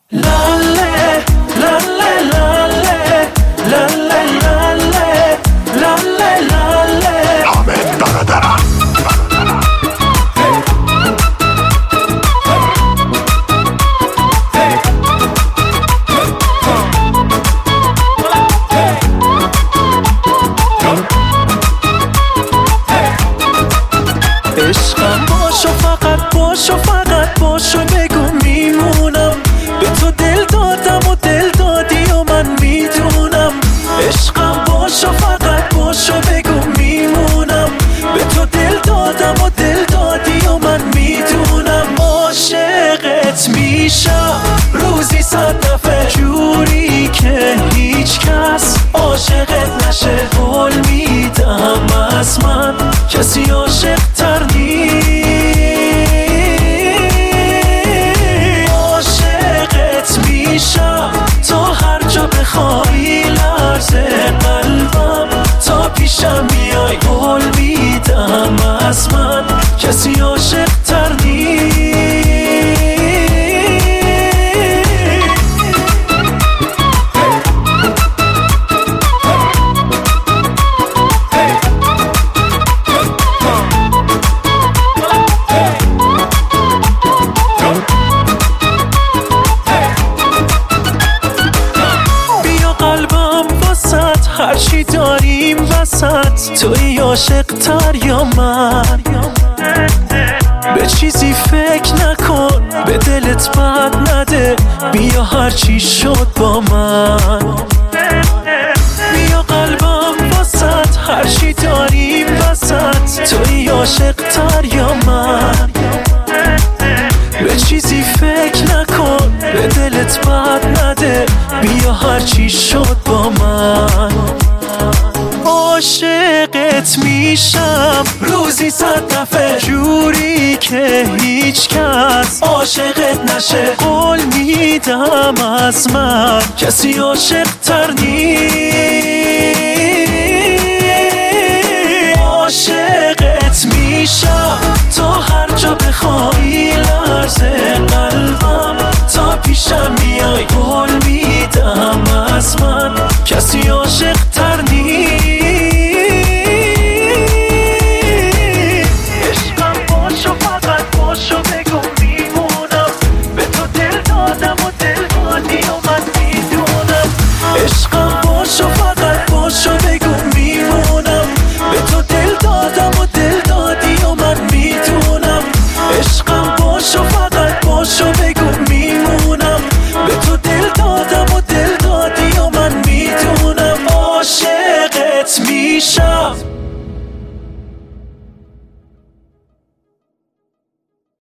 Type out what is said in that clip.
لاله لاله لاله لاله لاله لاله لاله حامد برادرم. عشقم باشو، فقط باشو، فقط باشو، بگو میمونم. به تو دل دادم و دل دادی و من میدونم. عشقم باشو، فقط باشو، بگو میمونم. به تو دل دادم و دل دادی و من میدونم. عاشقت میشم روزی 100 دفعه، جوری که هیچ کس عاشقت نشه. قول میدم از من کسی عاشق تر عاشقت میشم تا هر جا بخوای، لرزه قلبم تا پیشم میای. قول میدم از من کسی عاشق تر هرچی داریم وسط، توی عاشق تر یا من؟ به چیزی فکر نکن، به دلت بد نده، بیا هرچی شد با من. بیا قلبم وسط، هرچی داریم وسط، توی عاشق تر یا من؟ به چیزی فکر نکن، به دلت بد نده، بیا هرچی شد با من. عاشقت میشم روزی 100 دفعه، جوری که هیچ کس عاشقت نشه. قول میدم از من کسی عاشق تر عاشقت میشم تا هر جا بخوای، لرزه قلبم تا پیشم میای. قول میدم از من کسی عاشق تر عشقم باشو، فقط باشو، بگو میمونم. به تو دل دادم و دل دادی و من میدونم. عشقم باشو، فقط باشو، بگو میمونم. به تو دل دادم و دل دادی و من میدونم. عشقم باشو، فقط باشو، بگو میمونم. به تو دل دادم و دل دادی و من میدونم. عاشقت میشم.